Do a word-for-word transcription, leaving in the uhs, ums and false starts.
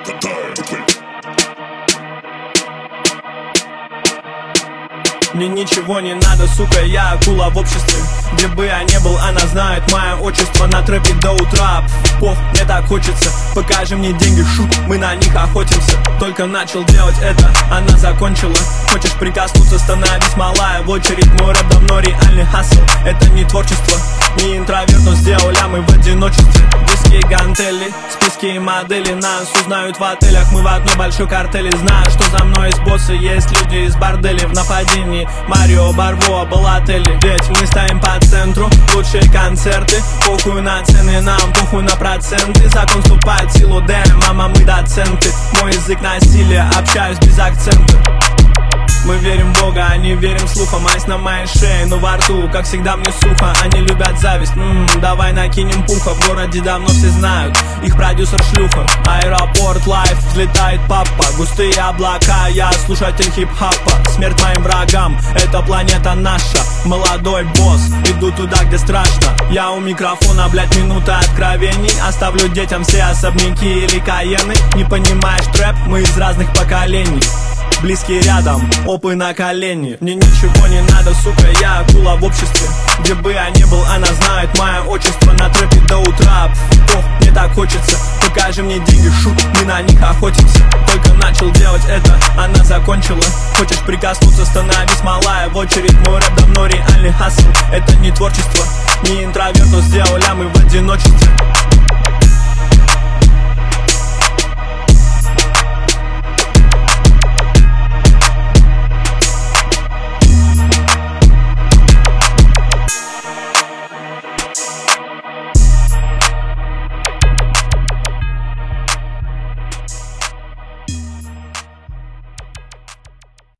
Мне ничего не надо, сука, я акула в обществе. Где бы я не был, она знает мое отчество. На трэпе до утра, пох, мне так хочется. Покажи мне деньги, шут, мы на них охотимся. Только начал делать это, она закончила. Хочешь прикоснуться, становись малая в очередь. Мой рэп давно реальный хасл. Это не творчество, не интроверт, но сделали мы в одиночестве. Диски, гантели, списки и модели. Нас узнают в отелях, мы в одной большой картеле. Знаю, что за мной есть боссы, есть люди из борделей. В нападении Марио Барбоа был отеле. Ведь мы стоим по центру, лучшие концерты. Похуй на цены, нам похуй на проценты. Закон вступает в силу, дэм, мама, мы доценты. Мой язык насилия, общаюсь без акцента. Мы верим в Бога, а не верим слухам. Айс на моей шее, но во рту, как всегда, мне сухо. Они любят зависть, Ммм, давай накинем пуха. В городе давно все знают, их продюсер шлюха. Аэропорт, лайф, взлетает папа. Густые облака, я слушатель хип-хапа. Смерть моим врагам, эта планета наша. Молодой босс, иду туда, где страшно. Я у микрофона, блять, минута откровений. Оставлю детям все особняки или каены. Не понимаешь трэп, мы из разных поколений. Близкие рядом, опы на колени. Мне ничего не надо, сука, я акула в обществе. Где бы я не был, она знает мое отчество. На трэпе до утра, ох, мне так хочется. Покажи мне деньги, шут, мы на них охотимся. Только начал делать это, она закончила. Хочешь прикоснуться, становись малая в очередь. Мой рэп давно реальный хасл. Это не творчество, не интроверт, но сделали мы в одиночестве.